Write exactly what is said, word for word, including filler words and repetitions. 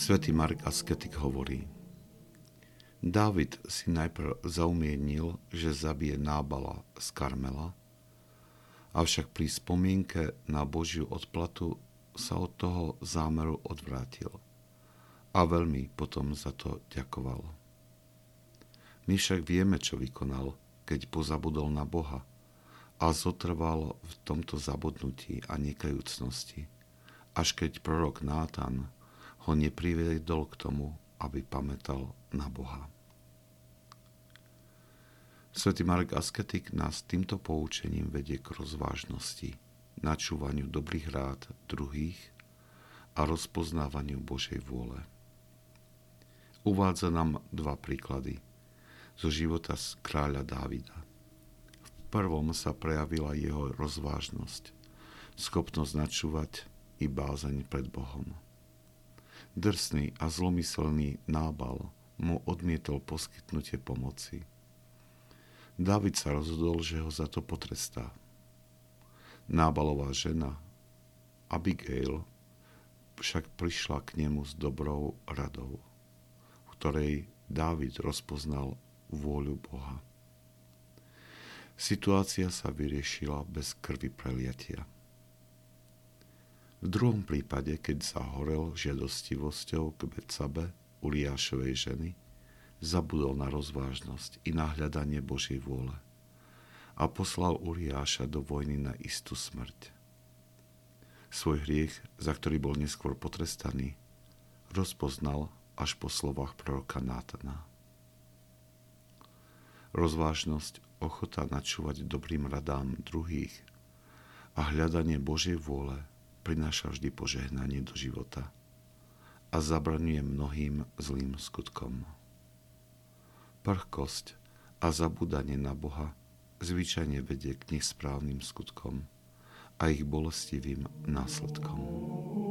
Svätý Marek Asketik hovorí: Dávid si najprv zaumienil, že zabije Nábala z Karmela, avšak pri spomienke na Božiu odplatu sa od toho zámeru odvrátil a veľmi potom za to ďakoval. My však vieme, čo vykonal, keď pozabudol na Boha a zotrval v tomto zabudnutí a nekajúcnosti, až keď prorok Nátan ho nepriviedol k tomu, aby pamätal na Boha. Svätý Marek Asketik nás týmto poučením vedie k rozvážnosti, načúvaniu dobrých rád druhých a rozpoznávaniu Božej vôle. Uvádza nám dva príklady zo života z kráľa Dávida. V prvom sa prejavila jeho rozvážnosť, schopnosť načúvať i bázeň pred Bohom. Drsný a zlomyselný Nábal mu odmietol poskytnutie pomoci. Dávid sa rozhodol, že ho za to potrestá. Nábalová žena Abigail však prišla k nemu s dobrou radou, v ktorej Dávid rozpoznal vôľu Boha. Situácia sa vyriešila bez krvi preliatia. V druhom prípade, keď sa horel žiadostivosťou k Betsabe, Uriášovej ženy, zabudol na rozvážnosť i na hľadanie Božej vôle a poslal Uriáša do vojny na istú smrť. Svoj hriech, za ktorý bol neskôr potrestaný, rozpoznal až po slovách proroka Nátana. Rozvážnosť, ochota načúvať dobrým radám druhých a hľadanie Božej vôle prináša vždy požehnanie do života a zabraňuje mnohým zlým skutkom. Prchkosť a zabúdanie na Boha zvyčajne vedie k nesprávnym skutkom a ich bolestivým následkom.